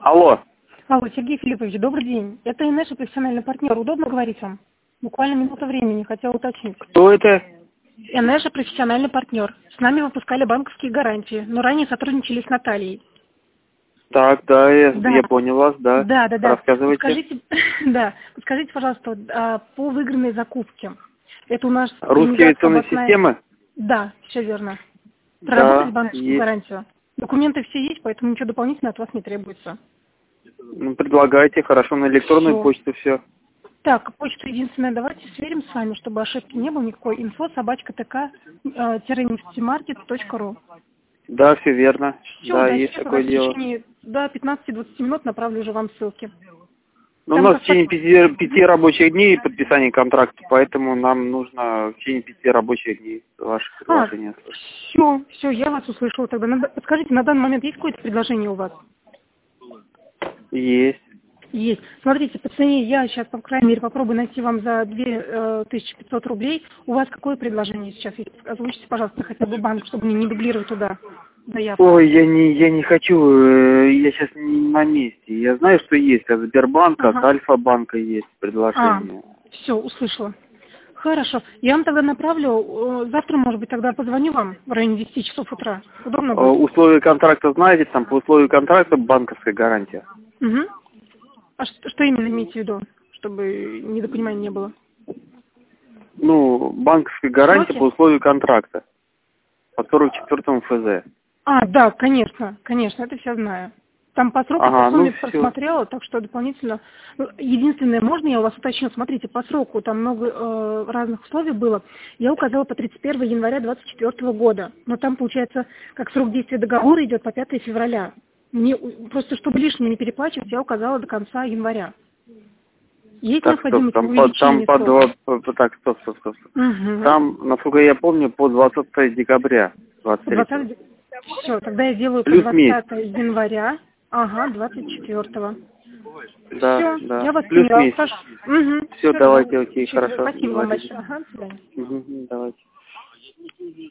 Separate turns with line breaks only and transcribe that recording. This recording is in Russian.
Алло.
Алло, Сергей Филиппович, добрый день. Это наш профессиональный партнер. Удобно говорить вам? Буквально минута времени, хотела уточнить.
Кто это?
НЭШ профессиональный партнер. С нами выпускали банковские гарантии, но ранее сотрудничали с Натальей.
Так, да, я понял вас, да.
Да.
Рассказывайте.
Подскажите, пожалуйста, по выигранной закупке. Это у нас
Русские авиационные системы?
Да, все верно.
Да,
Проработать банковскую
есть.
гарантию. Документы все есть, поэтому ничего дополнительного от вас не требуется.
Ну, предлагайте, хорошо, на электронную почту все.
Так, почту единственное, давайте сверим с вами, чтобы ошибки не было никакой. info@tk-neftemarket.ru.
Да, все верно.
Все,
да,
да,
есть
сейчас
такое
в
дело.
течение 15-20 минут направлю уже вам ссылки.
Ну, у нас в течение 5 рабочих дней подписание контракта, поэтому нам нужно в течение 5 рабочих дней ваше предложение.
Все, я вас услышала тогда. Подскажите, на данный момент есть какое-то предложение у вас?
Есть.
Есть. Смотрите, по цене я сейчас, по крайней мере, попробую найти вам за 2500 рублей. У вас какое предложение сейчас есть? Озвучите, пожалуйста, хотя бы банк, чтобы не дублировать туда заявку.
Ой, я не хочу, я сейчас не на месте. Я знаю, что есть от Сбербанка, от Альфа-банка есть предложение.
Все, услышала. Хорошо. Я вам тогда направлю, завтра, может быть, тогда позвоню вам в районе 10 часов утра. Удобно будет?
Условия контракта знаете, там по условию контракта банковская гарантия.
Угу. А что именно имеете в виду, чтобы недопонимания не было?
Ну, банковская гарантия по условию контракта. По 44 ФЗ.
Да, конечно, это все знаю. Там по сроку, по сумме просмотрела, так что дополнительно... Единственное, можно я у вас уточню? Смотрите, по сроку там много разных условий было. Я указала по 31 января 2024 года. Но там, получается, как срок действия договора идет по 5 февраля. Мне просто, чтобы лишнее не переплачивать, я указала до конца января. Есть необходимость увеличения срока?
Стоп. Там, насколько я помню, по 20 декабря 23.
Все, тогда я делаю по 20 января. 24-го.
Да,
все,
да.
Я вас
Плюс
поняла.
месяц. Все, давайте, окей, хорошо.
Спасибо вам большое. До свидания.
Давайте.